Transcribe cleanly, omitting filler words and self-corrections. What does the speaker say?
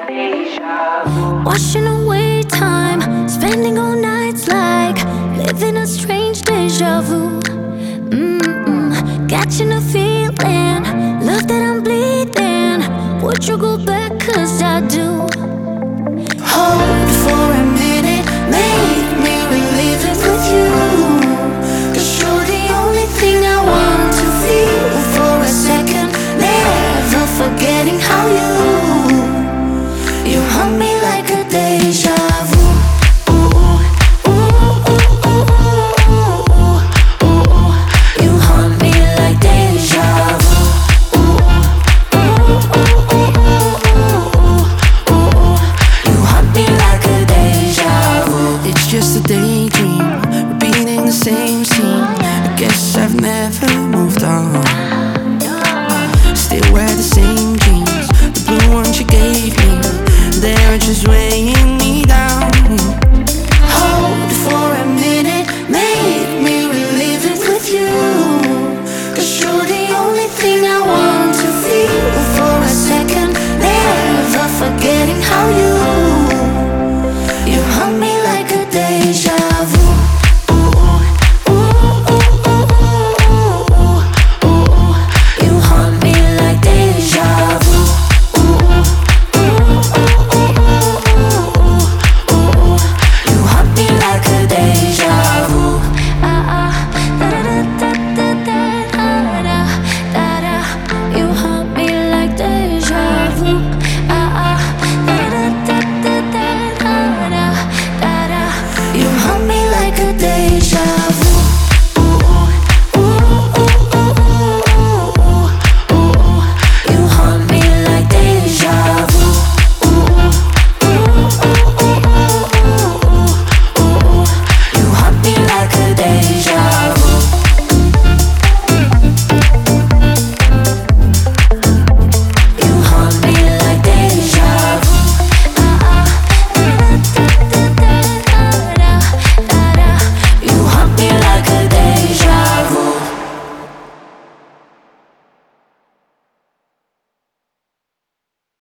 Washing away time, spending all nights like living a strange deja vu. Catching a feeling, love that I'm bleeding. Would you go back? 'Cause I do. Hold for a minute, make me relive it with you. 'Cause you're the only thing I want to feel for a second. Never forgetting how you haunt me like a deja vu. You haunt me like deja vu. You haunt me like a deja vu. It's just a daydream, repeating the same scene. I guess I've never moved on.